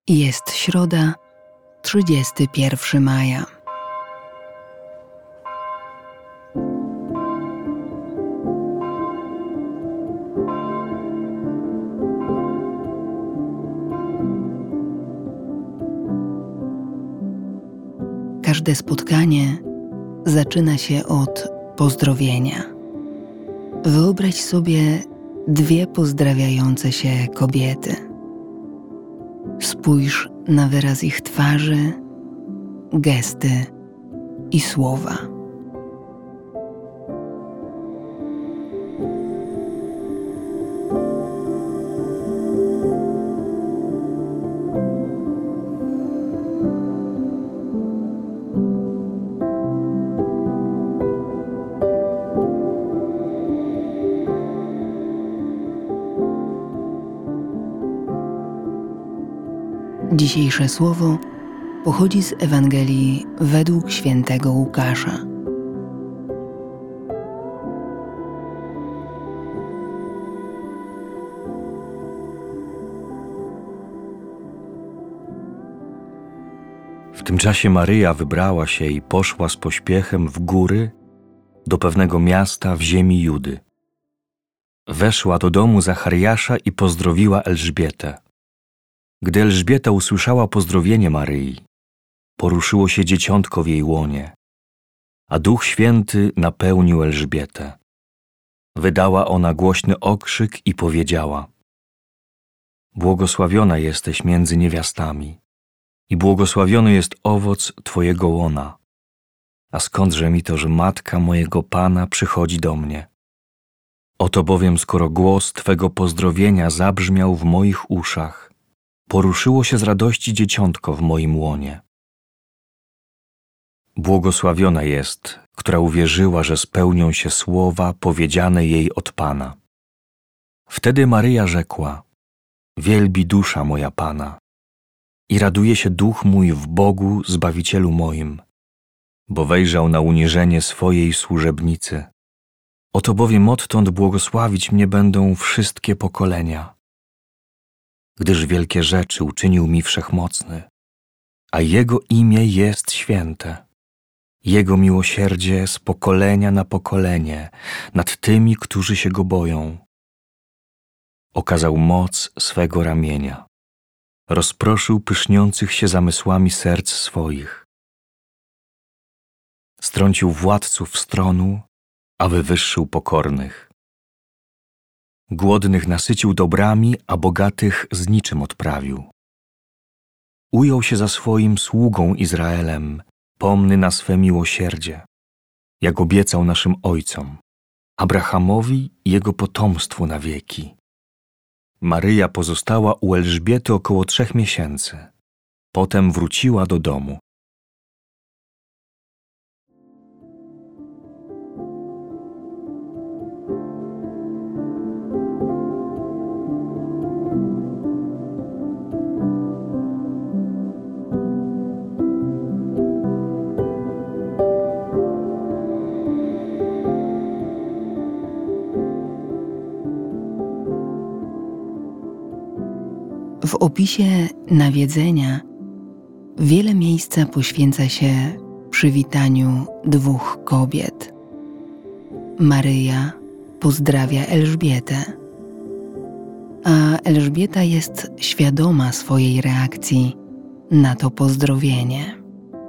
Jest środa, 31 maja. Każde spotkanie zaczyna się od pozdrowienia. Wyobraź sobie dwie pozdrawiające się kobiety. Spójrz na wyraz ich twarzy, gesty i słowa. Dzisiejsze słowo pochodzi z Ewangelii według świętego Łukasza. W tym czasie Maryja wybrała się i poszła z pośpiechem w góry do pewnego miasta w ziemi Judy. Weszła do domu Zachariasza i pozdrowiła Elżbietę. Gdy Elżbieta usłyszała pozdrowienie Maryi, poruszyło się dzieciątko w jej łonie, a Duch Święty napełnił Elżbietę. Wydała ona głośny okrzyk i powiedziała: Błogosławiona jesteś między niewiastami i błogosławiony jest owoc Twojego łona. A skądże mi to, że matka mojego Pana przychodzi do mnie? Oto bowiem, skoro głos Twego pozdrowienia zabrzmiał w moich uszach, poruszyło się z radości dzieciątko w moim łonie. Błogosławiona jest, która uwierzyła, że spełnią się słowa powiedziane jej od Pana. Wtedy Maryja rzekła: Wielbi dusza moja Pana i raduje się duch mój w Bogu Zbawicielu moim, bo wejrzał na uniżenie swojej służebnicy. Oto bowiem odtąd błogosławić mnie będą wszystkie pokolenia, gdyż wielkie rzeczy uczynił mi Wszechmocny, a Jego imię jest święte. Jego miłosierdzie z pokolenia na pokolenie nad tymi, którzy się Go boją. Okazał moc swego ramienia. Rozproszył pyszniących się zamysłami serc swoich. Strącił władców stronu, a wywyższył pokornych. Głodnych nasycił dobrami, a bogatych z niczym odprawił. Ujął się za swoim sługą Izraelem, pomny na swe miłosierdzie, jak obiecał naszym ojcom, Abrahamowi i jego potomstwu na wieki. Maryja pozostała u Elżbiety około 3 miesięcy. Potem wróciła do domu. W opisie nawiedzenia wiele miejsca poświęca się przywitaniu 2 kobiet. Maryja pozdrawia Elżbietę, a Elżbieta jest świadoma swojej reakcji na to pozdrowienie.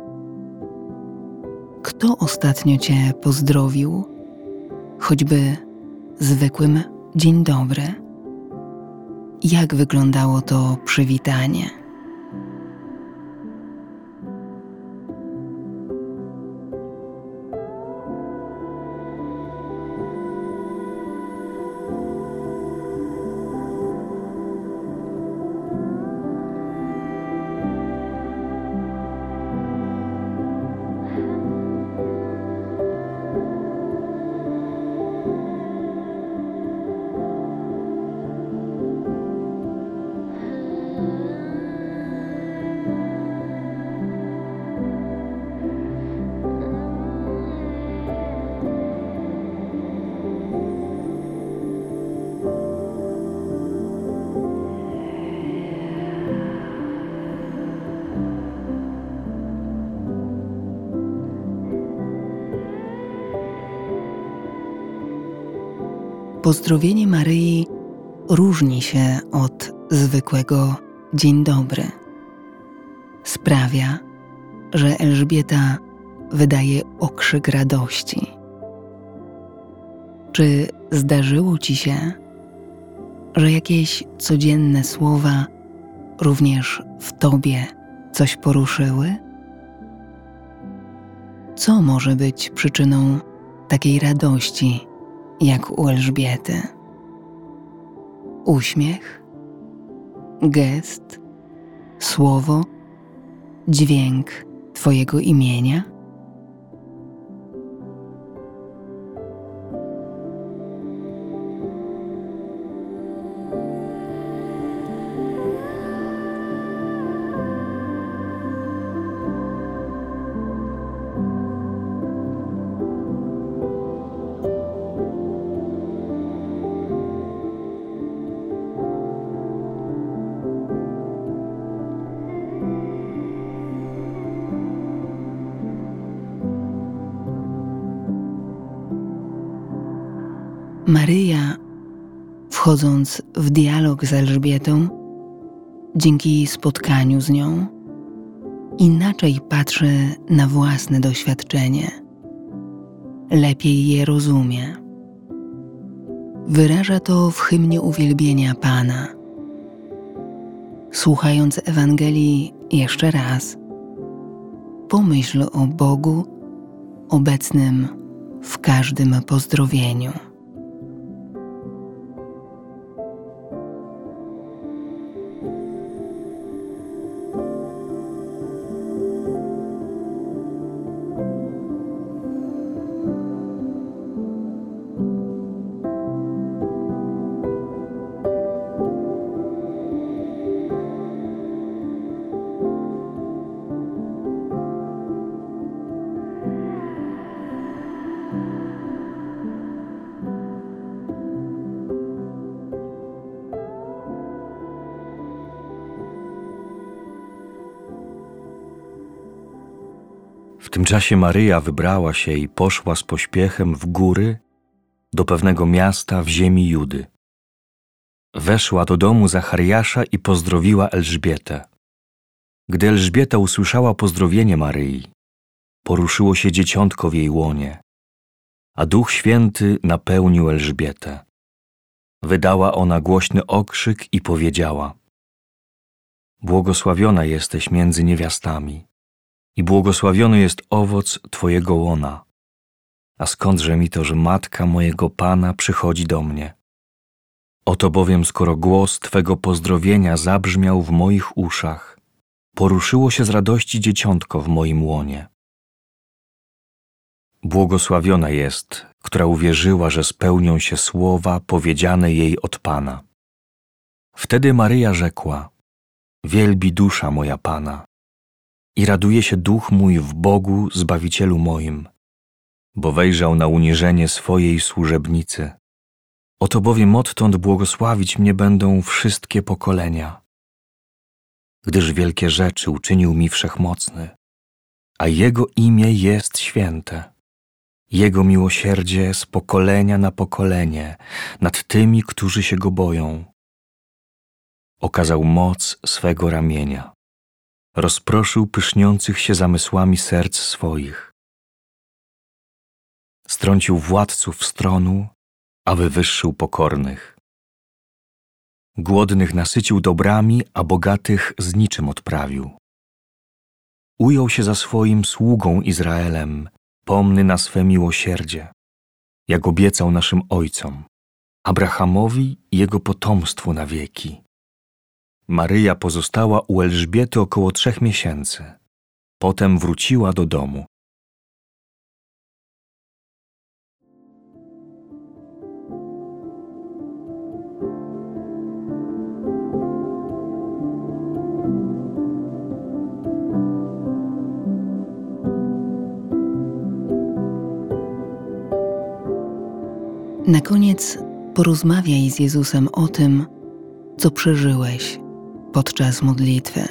Kto ostatnio Cię pozdrowił, choćby zwykłym dzień dobry? Jak wyglądało to przywitanie? pozdrowienie Maryi różni się od zwykłego dzień dobry. Sprawia, że Elżbieta wydaje okrzyk radości. Czy zdarzyło ci się, że jakieś codzienne słowa również w tobie coś poruszyły? Co może być przyczyną takiej radości, jak u Elżbiety? Uśmiech, gest, słowo, dźwięk twojego imienia? Maryja, wchodząc w dialog z Elżbietą, dzięki spotkaniu z nią, inaczej patrzy na własne doświadczenie, lepiej je rozumie. Wyraża to w hymnie uwielbienia Pana. Słuchając Ewangelii jeszcze raz, pomyśl o Bogu obecnym w każdym pozdrowieniu. W tym czasie Maryja wybrała się i poszła z pośpiechem w góry do pewnego miasta w ziemi Judy. Weszła do domu Zachariasza i pozdrowiła Elżbietę. Gdy Elżbieta usłyszała pozdrowienie Maryi, poruszyło się dzieciątko w jej łonie, a Duch Święty napełnił Elżbietę. Wydała ona głośny okrzyk i powiedziała: Błogosławiona jesteś między niewiastami i błogosławiony jest owoc Twojego łona. A skądże mi to, że matka mojego Pana przychodzi do mnie? Oto bowiem, skoro głos Twego pozdrowienia zabrzmiał w moich uszach, poruszyło się z radości dzieciątko w moim łonie. Błogosławiona jest, która uwierzyła, że spełnią się słowa powiedziane jej od Pana. Wtedy Maryja rzekła: Wielbi dusza moja Pana i raduje się duch mój w Bogu Zbawicielu moim, bo wejrzał na uniżenie swojej służebnicy. Oto bowiem odtąd błogosławić mnie będą wszystkie pokolenia, gdyż wielkie rzeczy uczynił mi Wszechmocny, a Jego imię jest święte. Jego miłosierdzie z pokolenia na pokolenie nad tymi, którzy się Go boją. Okazał moc swego ramienia. Rozproszył pyszniących się zamysłami serc swoich. Strącił władców z tronu, a wywyższył pokornych. Głodnych nasycił dobrami, a bogatych z niczym odprawił. Ujął się za swoim sługą Izraelem, pomny na swe miłosierdzie, jak obiecał naszym ojcom, Abrahamowi i jego potomstwu na wieki. Maryja pozostała u Elżbiety około 3 miesięcy. Potem wróciła do domu. Na koniec porozmawiaj z Jezusem o tym, co przeżyłeś podczas modlitwy.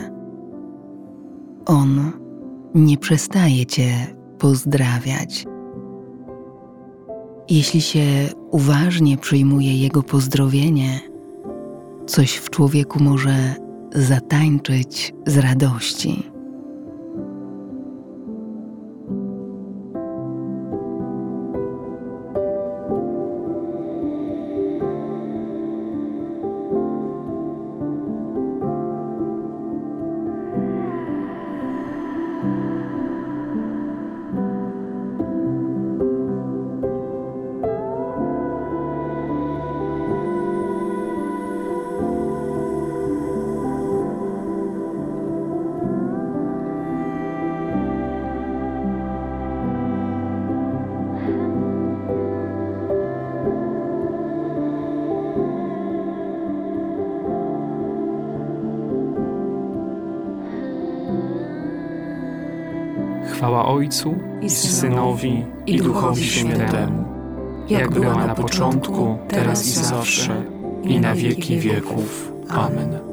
On nie przestaje Cię pozdrawiać. Jeśli się uważnie przyjmuje jego pozdrowienie, coś w człowieku może zatańczyć z radości. Chwała Ojcu i Synowi, i Duchowi Świętemu, jak była na początku, teraz i zawsze, i na wieki wieków. Amen.